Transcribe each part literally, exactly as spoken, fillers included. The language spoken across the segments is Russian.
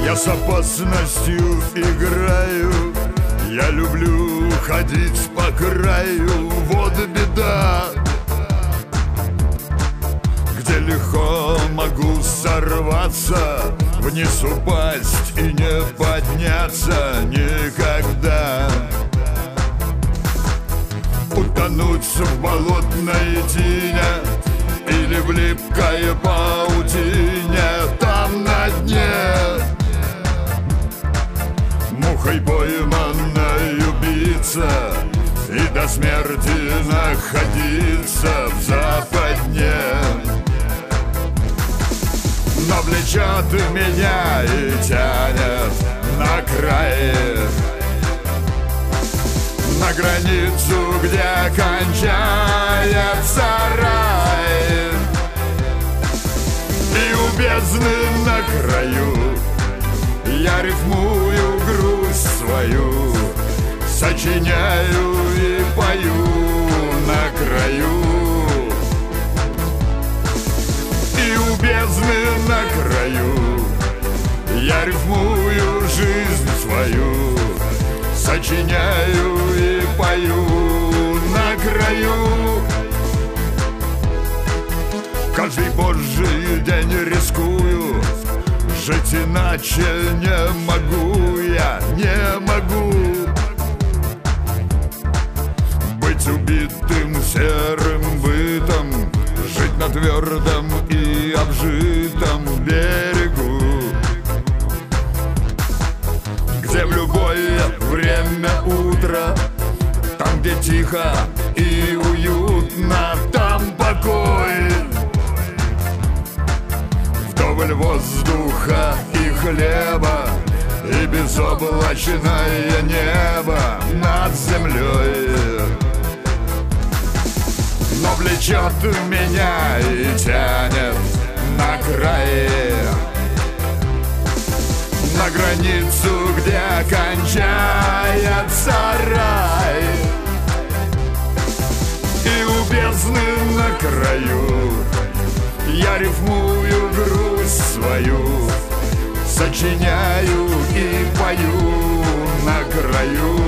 Я с опасностью играю, я люблю ходить по краю. Вот беда, где легко могу сорваться, вниз упасть и не подняться никогда. Утонуть в болотной тине или в липкой паутине, там на дне мухой пойманной убийца и до смерти находиться в западне. Но влечет меня и тянет на край, на границу, где кончается рай. И у бездны на краю я рифмую грусть свою, сочиняю и пою на краю. И у бездны на краю я рифмую жизнь свою, сочиняю и пою на краю. Каждый божий день рискую, жить иначе не могу я, не могу. Быть убитым серым бытом, жить на твердом и обжитом берегу, где в любое время утра, там, где тихо и уютно, там покой. Вдоволь воздуха и хлеба и безоблачное небо над землей. Но влечет меня и тянет на край, на границу, где кончается рай. И у бездны на краю я рифмую грусть свою, сочиняю и пою на краю.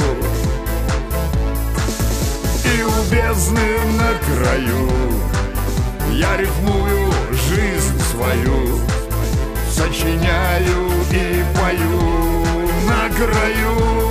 И у бездны на краю я рифмую жизнь свою, сочиняю и пою на краю.